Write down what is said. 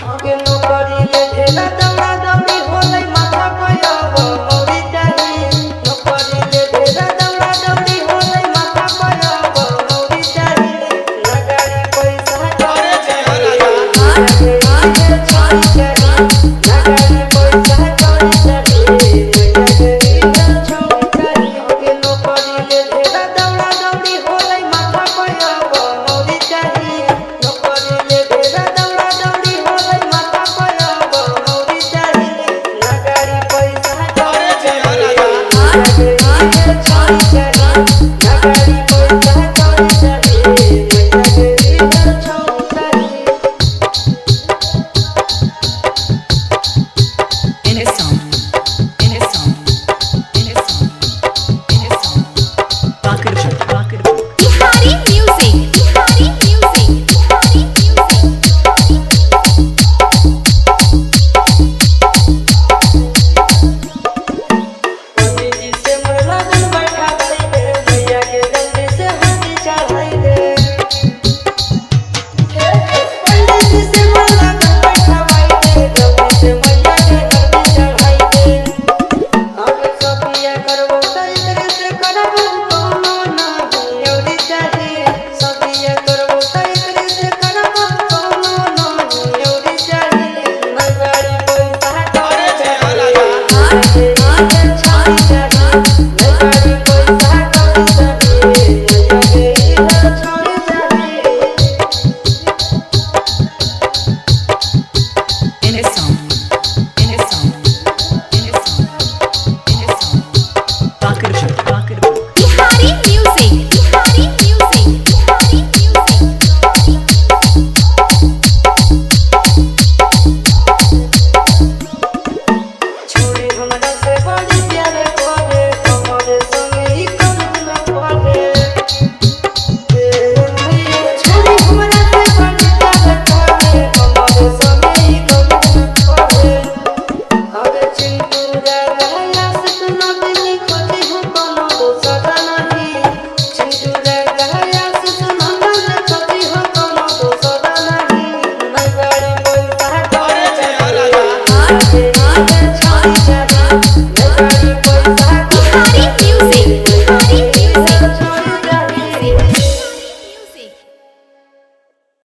आगे नौकरी ले ढेला दौड़ा दौड़ी होले माथा पयाब मौरी चाही नौकरी ले ढेला दौड़ा दौड़ी होले माथा पयाब मौरी चाही ना गाड़ी पैसा अरे जय हो राजा।